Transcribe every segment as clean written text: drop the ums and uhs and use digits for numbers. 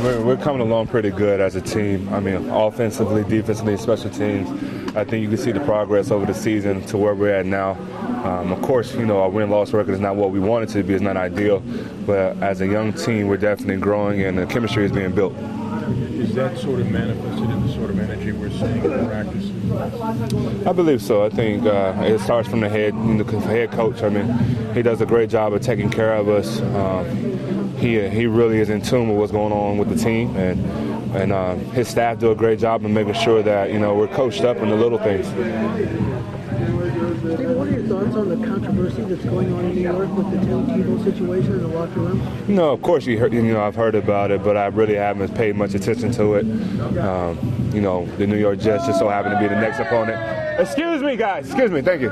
we're coming along pretty good as a team. I mean, offensively, defensively, special teams. I think you can see the progress over the season to where we're at now. Of course, our win-loss record is not what we want it to be. It's not ideal. But as a young team, we're definitely growing, and the chemistry is being built. Is that sort of manifested in the sort of energy we're seeing in practice? I believe so. I think it starts from the head coach. I mean, he does a great job of taking care of us. He really is in tune with what's going on with the team, and his staff do a great job of making sure that we're coached up in the little things. Stephen, what are your thoughts on the controversy that's going on in New York with the Tim Tebow situation in the locker room? No, of course I've heard about it, but I really haven't paid much attention to it. The New York Jets just so happen to be the next opponent. Excuse me, guys. Excuse me. Thank you.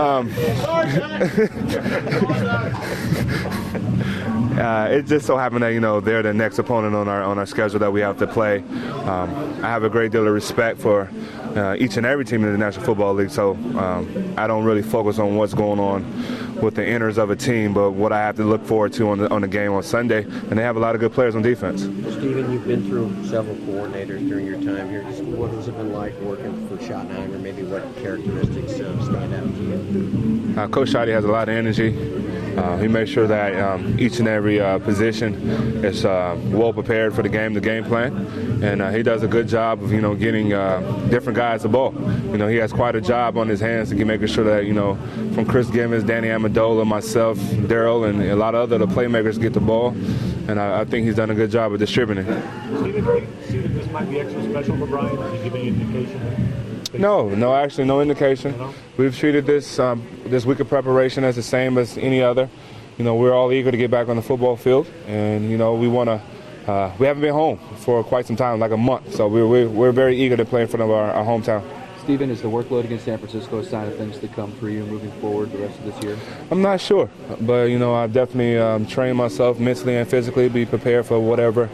It just so happened that they're the next opponent on our schedule that we have to play. I have a great deal of respect for each and every team in the National Football League, so I don't really focus on what's going on with the inners of a team, but what I have to look forward to on the game on Sunday. And they have a lot of good players on defense. Stephen, you've been through several coordinators during your time here. Just what has it been like working for Schottenheimer? Maybe what characteristics stand out to you? Coach Schotty has a lot of energy. He makes sure that each and every position is well prepared for the game plan, and he does a good job of getting different guys the ball. He has quite a job on his hands to making sure that from Chris Gibbons, Danny Amendola, myself, Daryl, and a lot of other playmakers get the ball, and I think he's done a good job of distributing it. Stephen, do you see that this might be extra special for Brian? Did he give any indication? No, actually, no indication. We've treated this week of preparation as the same as any other. We're all eager to get back on the football field, and we want to. We haven't been home for quite some time, like a month, so we're very eager to play in front of our hometown. Stephen, is the workload against San Francisco a sign of things to come for you moving forward the rest of this year? I'm not sure, but I've definitely trained myself mentally and physically to be prepared for whatever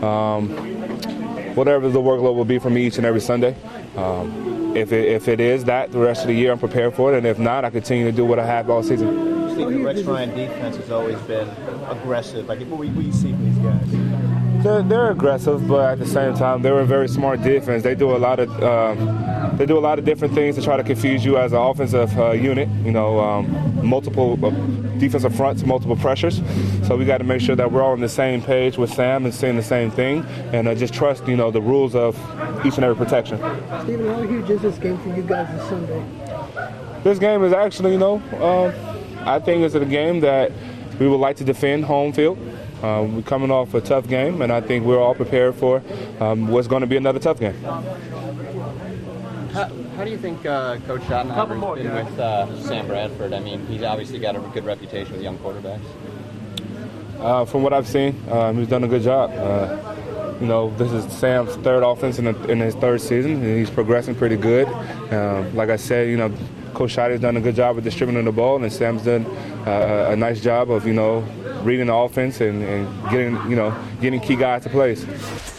the workload will be for me each and every Sunday. If it is that, the rest of the year I'm prepared for it, and if not, I continue to do what I have all season. Steve, the Rex Ryan defense has always been aggressive. What do you see from these guys? They're aggressive, but at the same time, they're a very smart defense. They do a lot of different things to try to confuse you as an offensive unit. Multiple defensive fronts, multiple pressures. So we got to make sure that we're all on the same page with Sam and saying the same thing, and just trust the rules of each and every protection. Stephen, how huge is this game for you guys this Sunday? This game is actually, I think it's a game that we would like to defend home field. We're coming off a tough game, and I think we're all prepared for what's going to be another tough game. How do you think Coach Schottenheimer has been with Sam Bradford? I mean, he's obviously got a good reputation with young quarterbacks. From what I've seen, he's done a good job. This is Sam's third offense in his third season, and he's progressing pretty good. Like I said, Coach Schotty has done a good job of distributing the ball, and Sam's done a nice job of, reading the offense and getting key guys to place.